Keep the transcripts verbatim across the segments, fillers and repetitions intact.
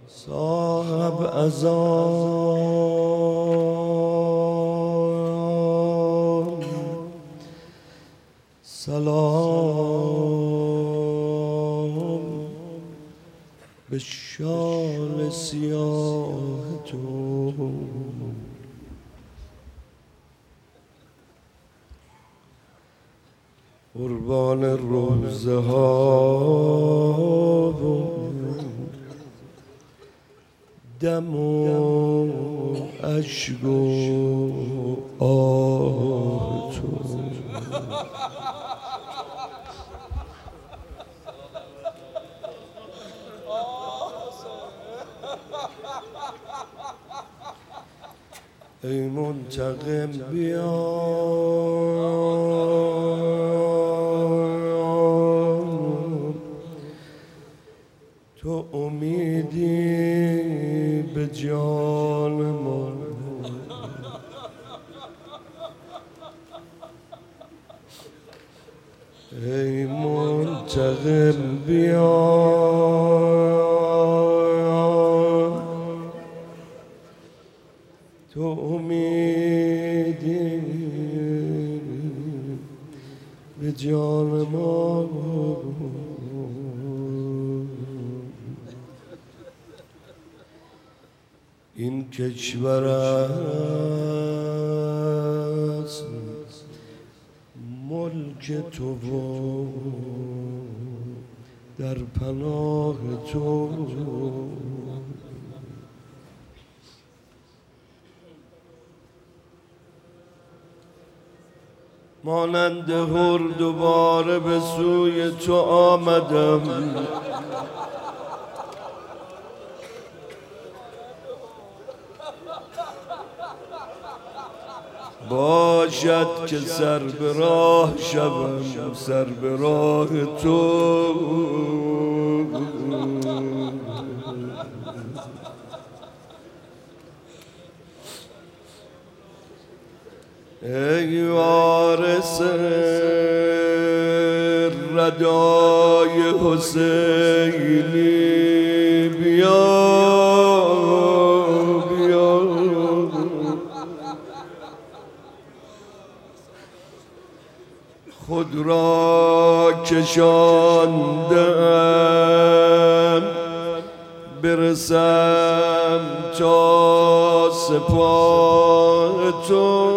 صاحب ازان سلام به شال سیاه تو، قربان روزه ها و دم و اشک و آه تو. ای منتقم بیا تو امیدی به جان من، ای منتقم بیا تو امیدی به جان ما. این کشور است ملک تو و در پناه تو، مانند هر دوباره به سوی تو آمدم، باشد که سر به راه شوم سر به راه تو. ای وارث ردای حسینی بیا بیا، خود را کشاندم برسم تا سپاه تو.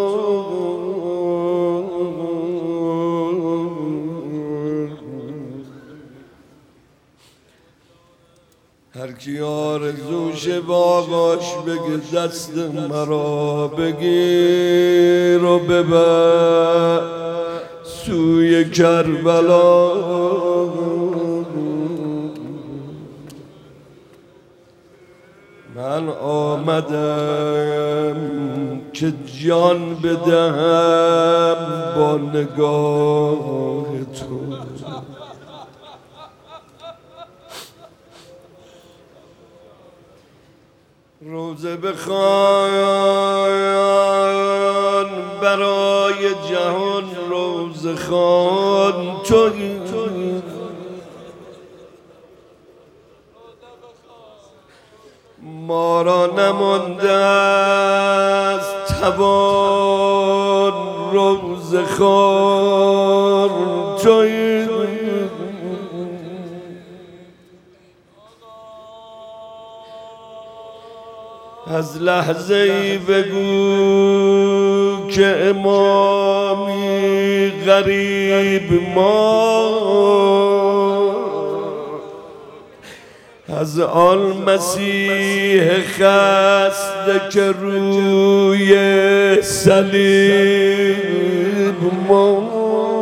هر کی آرزوشه باغاش بگه دست مرا بگیر و ببر سوی کربلا. من آمدم که جان بدهم با نگاه تو. روزه بخوان برای جهان، روزه خوان تویی، ما را نمانده است توان، روزه خوان تویی. از لحظه ای بگو که امامی غریب ما، از آن مسیح خسته که روی صلیب ما.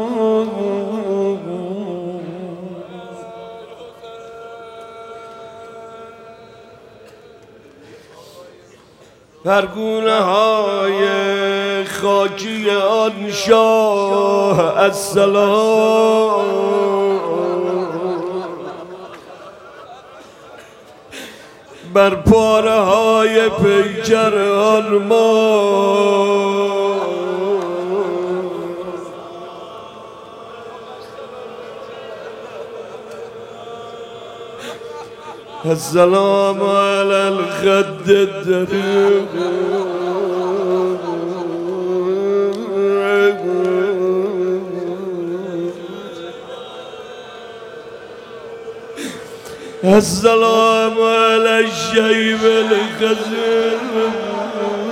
پرگونه های خاکی آن شاه السلام، بر پاره های پیکر آن ما. السلام على الخد الدريق السلام على الشيب الخزين